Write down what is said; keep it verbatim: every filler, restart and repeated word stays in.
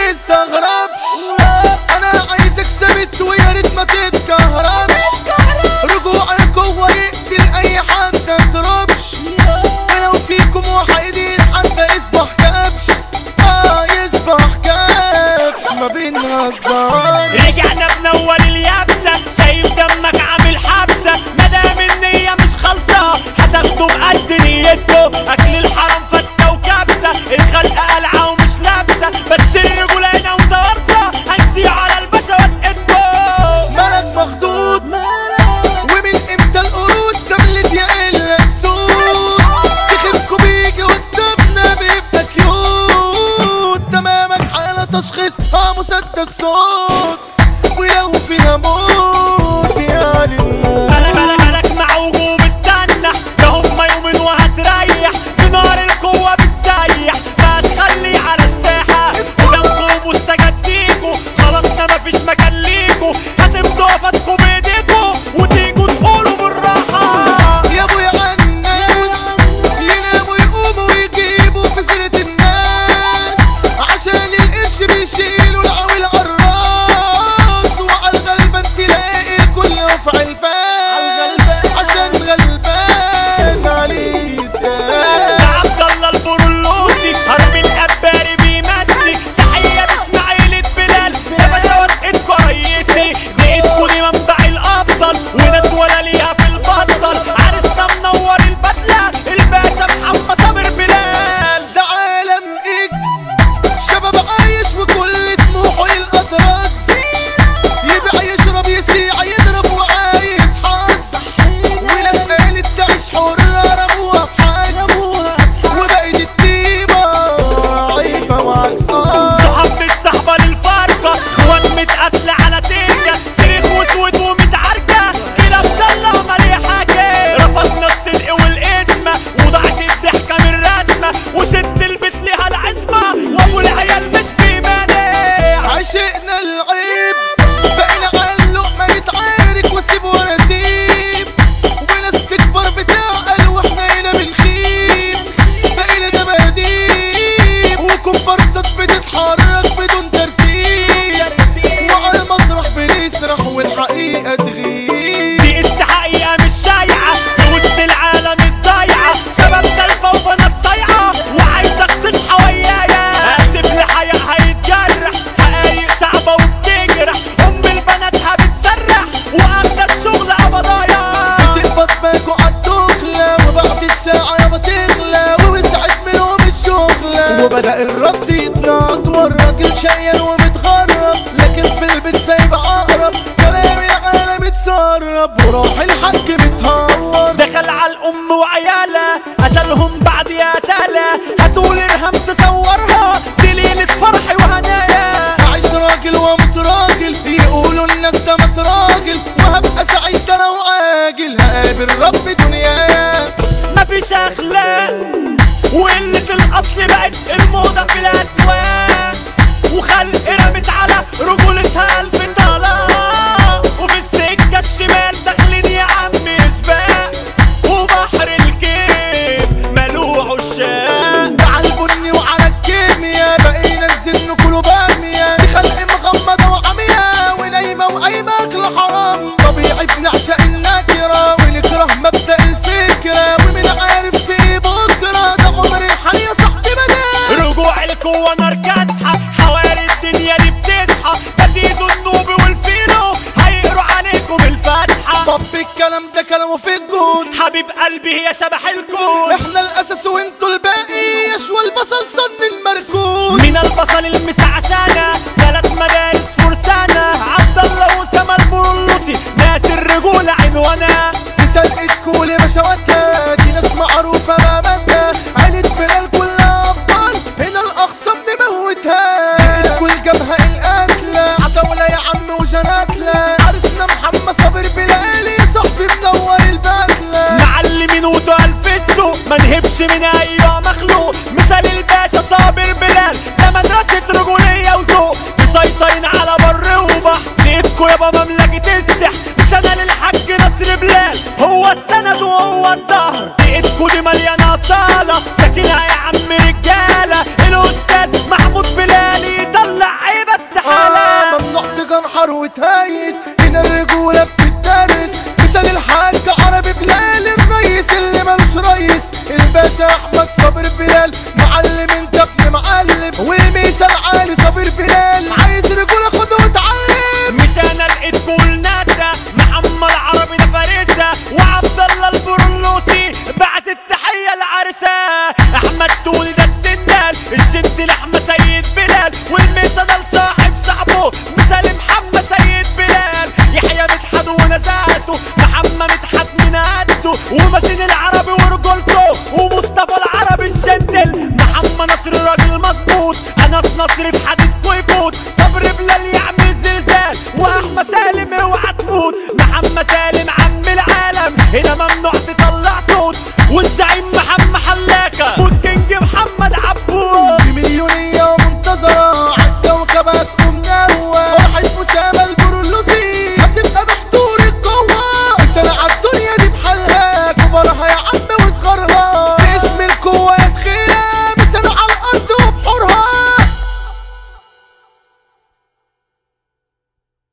تستغربش. انا عايزك ثابت ويا ريت ما تتكهربش. رجوع القوة يقتل اي حد متضربش. ولو فيكم وحيدين حتى يصبح كبش. اه يصبح كبش ما بنهزر. رجعنا بنور اليابسة شايف دمك عامل حبسة. مدام النية مش خالصة هتاخدوا بقد نيتكو. اكل الحرام فتة وكبسة الخلق قلعة ومش لابسة. بس الرجولة هنا متوارثة هنسيع على البشوات ايدكو. مالك مخدود ومن امتى القرود سملت يا قلة السود. تخيبكوا بيجي قدامنا بيبقى كيوت. تمامك حالة تشخيص اه مسدس صوت. ولو فينا موت يعني نموت. بلا بلا بالك مع وجوب التنح ده هما يومين وهتريح. بنار القوة بتسيح فهتخلي على الساحة. ودمكم مستجديكوا خلاصنا مفيش مكان ليكوا. هتبدوا فاتكوا بايديكوا وتيجوا تقولوا بالراحة. يا ابويا عالناس يناموا يقوموا ويجيبوا في سيرة الناس. عشان القرش بيشيلوا العويل عالراس. وعالغلبان تلاقي الكل يرفع الفاس. عشان غلبان عليه الداس. عبد الله البرولوسي هرب القباري بيمسك. تحية اسماعيل بلال يا باشا ايدكوا ريسي. دي ايدكوا دي منبع الابطال وناس ولا ليها في البطل. عرسنا منور البدلة الباشا محمد صابر بلال. ده عالم اكس شباب عايش وكل طموحه الأدراس. يبيع يشرب يسيع يضرب وعايز حظ. وناس قالت تعيش حرة رموها في حجز. وبقت الطيبة عيبة وعكسها. صحاب متصاحبة للفرقة اخوات متقاتلة على تلكة. صريخ وسود ومتعركة كده بضلة مالية حاجة. رفضنا الصدق والاسمة وضاعت الضحكة من رسمة. وست البيت ليها العزمة وابو العيال مش بيمانع. عشقنا العيب بقينا على اللقمة نتعارك واسيب ونسيب. وناس تكبر بتعقل واحنا هنا بنخيب. بقينا دباديب وكومبارسات بتتحرك بدون ترتيب. وعلى المسرح بنسرح والحقيقة تغيب. دي اس حقيقة مش شايعة في وسط العالم الضايعة. شبابنا الفوضى بنات صايعة وعايزك تصحى ويايا. اسف لحياء هيتجرح حقايق صعبة وبتجرح. ام البناتها بتسرح واغلى الشغل قبضايا. بتقبض باكو عالدخلة وبعد الساعة يابا تغلى. ووسعت منهم الشغلة وبدأ الرد يتنط. والراجل شقيان ومتغرب لكن في البيت سايب عقرب. كلام العالم اتسرب وراح الحاج متهور. دخل على الام وعيالها قتلهم بعد يا تالا. هتقول ارهام تصورها دي ليلة فرح وهنايا. عايش راجل ومتراجل يقولوا الناس ده متراجل. وهبقى سعيد انا وعاجل هقابل رب دنيا. مفيش اخلاق وقلة الاصل بقت الموضة في الاسواق. وخلق رمت على رجولتها الف طلاق. وفي السكة الشمال داخلين يا عم سباق. وبحر الكيف ملوع الشاق. على البني وعلى الكيميا بقينا ننزل ناكلوا بامية. دي خلق مغمضة وعمية ونايمة وقايمة اكل حرام. طبيعي بنعشق النكرة ونكره مبدأ الفكرة. ومن عارف في ايه بكرة ده عمر الحي يا صاحبي بدأ. رجوع القوة نار كاسحة حوالي الدنيا دي بتصحى. بزيدوا النوبي والفينو هيقروا عليكم الفاتحة. طب الكلام ده كلامه في الجون. حبيب قلبي هي شبح الكون. احنا الاساس وانتوا الباقي. يشوى البصل صن المركون. من البصل المسعشانة ثلاث مدارس فرسانة. عبد الله وسام البرولوسي ناس الرجولة عنوانها. مسابقة كول بشواتها دي ناس معروفة بأمانها. عيلة بلال كلها أبطال هنا الأخصام نموتها. كل جبهة القتلة عتاولة يا عم وجناتلة. عرسنا محمد صابر بلالي صاحبي منور البدلة. معلمين وتقال في السوق ما نهبش من أي مخلوق. مثال الباشا صابر بلال ده مدرسة رجولية وذوق. مسيطرين على بر وبحر لقيتكوا يابا مملكة السحر. سنة للحاج نصر بلال هو السند وهو الظهر. لقيتكوا دي مليانة أصالة ساكنها يا عم رجالة. الأستاذ محمود بلال يطلع وتهيس، هنا الرجولة بتدرس. مثال الحاج عربي بلال الريس اللي ملوش ريس، الباشا احمد صابر بلال معلم انت ابن معلم، والمثال عالي صابر بلال عايز رجولة خد وتعلم. مثالنا لقيت كل ناسا محمد عربي ده فارسة، وعبد الله البرلوسي بعت التحية لعرسة. احمد توني ده السندال الجد لحمة سيد بلال، والمثال لصاحب صاحبه مثال محمد سيد بلال. يحيى مدحت ونزاته محمد مدحت من قده، ومتين العربي ورجولته، ومصطفى العربي الشندل. محمد نصر راجل مظبوط، انس نصر في حديدكوا يفوت. صبر بلال يعمل زلزال، واحمد سالم اوعى تموت. محمد سالم عم العالم هنا ممنوع